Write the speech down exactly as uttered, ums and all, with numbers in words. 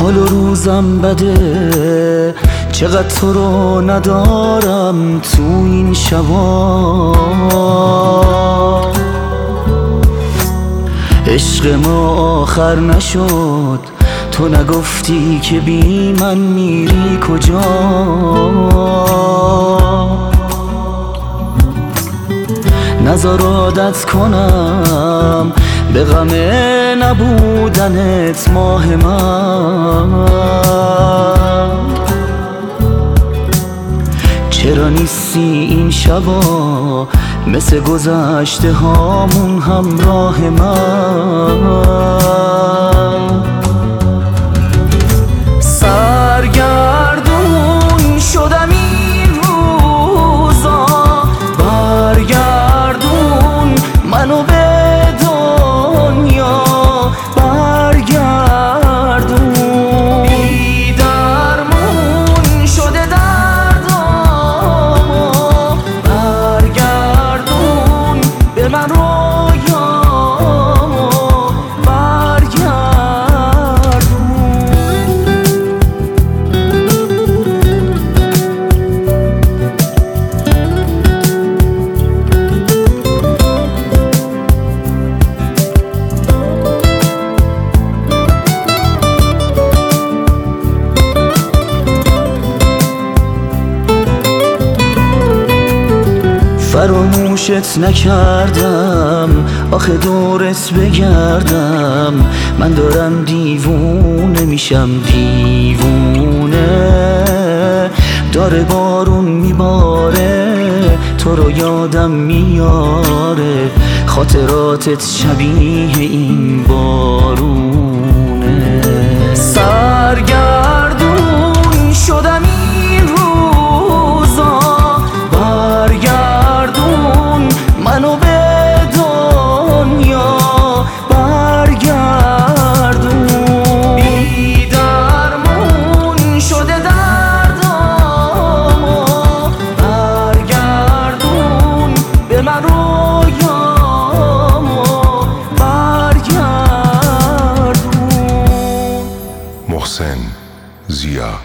حال و روزم بده، چقدر تو رو ندارم تو این شبا. عشق ما آخر نشد، تو نگفتی که بی من میری کجا. نذار عادت کنم به غم نبودنت ماه من. چرا نیستی این شبا مثل گذشته هامون همراه من؟ سرگردون شدم این روزا، برگردون منو به دنیا، برگردون. بی درمون شده دردامو، برگردون به من رویامو، فراموشت نکردم آخه دورت بگردم. من دارم دیوونه میشم، دیوونه. داره بارون میباره تو رو یادم میاره، خاطراتت شبیه این بارونه. سرگردون شدم این روزا، برگردون منو به دنیا، برگردون. بی درمون شده دردامو، برگردون به من رویامو، برگردون. محسن ضیا.